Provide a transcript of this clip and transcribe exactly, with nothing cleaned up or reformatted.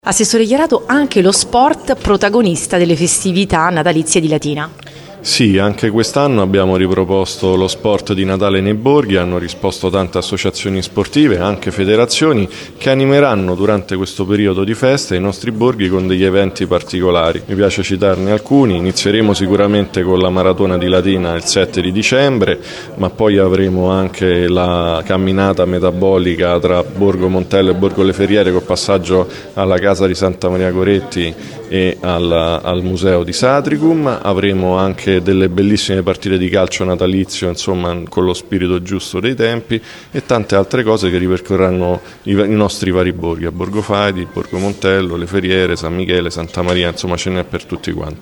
Assessore Chiarato, anche lo sport protagonista delle festività natalizie di Latina. Sì, anche quest'anno abbiamo riproposto lo sport di Natale nei borghi, hanno risposto tante associazioni sportive, anche federazioni, che animeranno durante questo periodo di festa i nostri borghi con degli eventi particolari. Mi piace citarne alcuni: inizieremo sicuramente con la maratona di Latina il sette di dicembre, ma poi avremo anche la camminata metabolica tra Borgo Montello e Borgo Le Ferriere, col passaggio alla casa di Santa Maria Goretti e al, al museo di Satricum. Avremo anche delle bellissime partite di calcio natalizio, insomma, con lo spirito giusto dei tempi, e tante altre cose che ripercorreranno i, i nostri vari borghi, a Borgo Fadi, Borgo Montello, Le Ferriere, San Michele, Santa Maria, insomma ce n'è per tutti quanti.